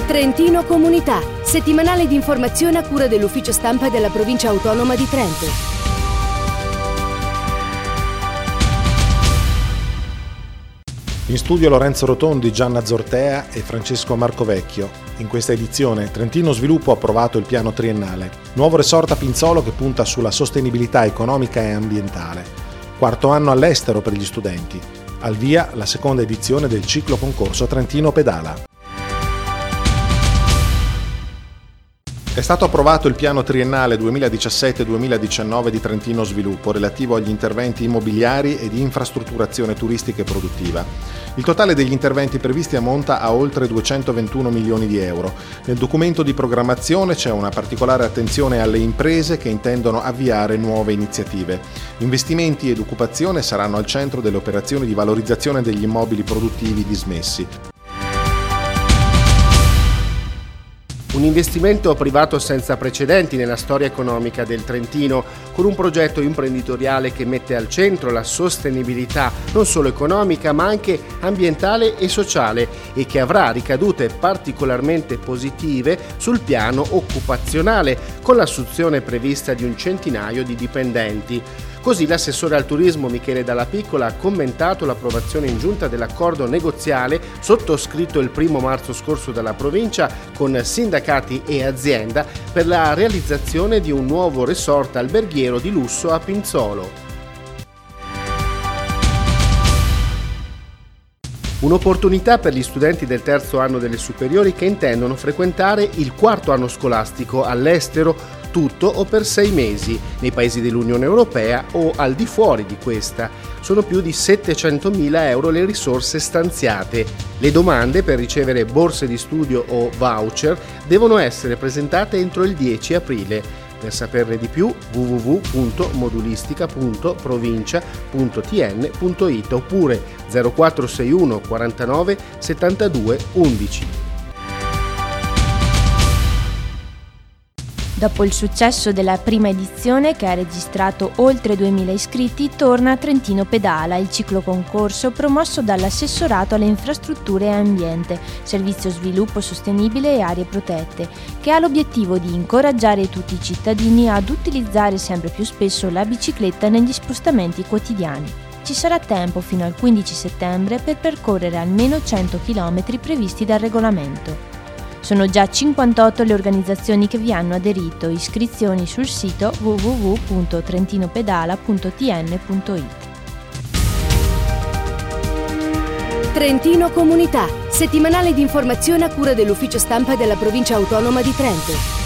Trentino Comunità, settimanale di informazione a cura dell'Ufficio Stampa della Provincia Autonoma di Trento. In studio Lorenzo Rotondi, Gianna Zortea e Francesco Marcovecchio. In questa edizione Trentino Sviluppo ha approvato il piano triennale. Nuovo resort a Pinzolo che punta sulla sostenibilità economica e ambientale. Quarto anno all'estero per gli studenti. Al via la seconda edizione del ciclo concorso Trentino Pedala. È stato approvato il piano triennale 2017-2019 di Trentino Sviluppo relativo agli interventi immobiliari e di infrastrutturazione turistica e produttiva. Il totale degli interventi previsti ammonta a oltre 221 milioni di euro. Nel documento di programmazione c'è una particolare attenzione alle imprese che intendono avviare nuove iniziative. Investimenti ed occupazione saranno al centro delle operazioni di valorizzazione degli immobili produttivi dismessi. Un investimento privato senza precedenti nella storia economica del Trentino, con un progetto imprenditoriale che mette al centro la sostenibilità non solo economica ma anche ambientale e sociale e che avrà ricadute particolarmente positive sul piano occupazionale, con l'assunzione prevista di un centinaio di dipendenti. Così l'assessore al turismo Michele Dalla Piccola ha commentato l'approvazione in giunta dell'accordo negoziale sottoscritto il 1 marzo scorso dalla provincia con sindacati e azienda per la realizzazione di un nuovo resort alberghiero di lusso a Pinzolo. Un'opportunità per gli studenti del terzo anno delle superiori che intendono frequentare il quarto anno scolastico all'estero, tutto o per 6 mesi, nei paesi dell'Unione Europea o al di fuori di questa. Sono più di 700.000 euro le risorse stanziate. Le domande per ricevere borse di studio o voucher devono essere presentate entro il 10 aprile. Per saperne di più www.modulistica.provincia.tn.it oppure 0461 49 72 11. Dopo il successo della prima edizione, che ha registrato oltre 2.000 iscritti, torna Trentino Pedala, il ciclo concorso promosso dall'Assessorato alle Infrastrutture e Ambiente, Servizio Sviluppo Sostenibile e Aree Protette, che ha l'obiettivo di incoraggiare tutti i cittadini ad utilizzare sempre più spesso la bicicletta negli spostamenti quotidiani. Ci sarà tempo fino al 15 settembre per percorrere almeno 100 km previsti dal regolamento. Sono già 58 le organizzazioni che vi hanno aderito, iscrizioni sul sito www.trentinopedala.tn.it. Trentino Comunità, settimanale di informazione a cura dell'Ufficio Stampa della Provincia Autonoma di Trento.